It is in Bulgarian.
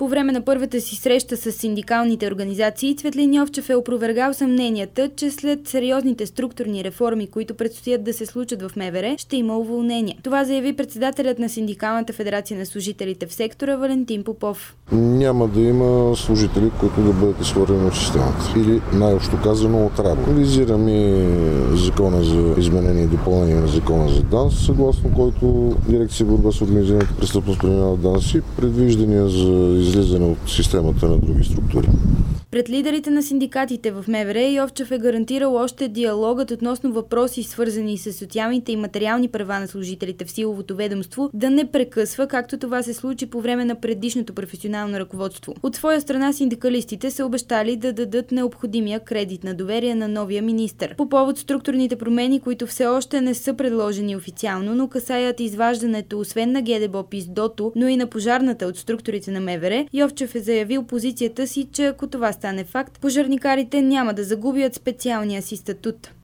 По време на първата си среща с синдикалните организации, Цветлин Йовчев е опровергал съмненията, че след сериозните структурни реформи, които предстоят да се случат в МВР, ще има уволнения. Това заяви председателят на Синдикалната федерация на служителите в сектора Валентин Попов. Няма да има служители, които да бъдат изхвърлени от системата. Или най-общо казано от работа. Визираме закона за изменение и допълнение на закона за ДАНС, съгласно който дирекция борба с организираната престъпност преминава ДАНС и предвиждания за излизане от системата на други структури. Пред лидерите на синдикатите в МВР Йовчев е гарантирал още диалогът относно въпроси, свързани с социалните и материални права на служителите в силовото ведомство, да не прекъсва, както това се случи по време на предишното професионално ръководство. От своя страна синдикалистите са обещали да дадат необходимия кредит на доверие на новия министър. По повод структурните промени, които все още не са предложени официално, но касаят изваждането освен на ГДБОП и СДОТО, но и на пожарната от структурите на МВР, Йовчев е заявил позицията си, че ако това стане факт, пожарникарите няма да загубят специалния си статут.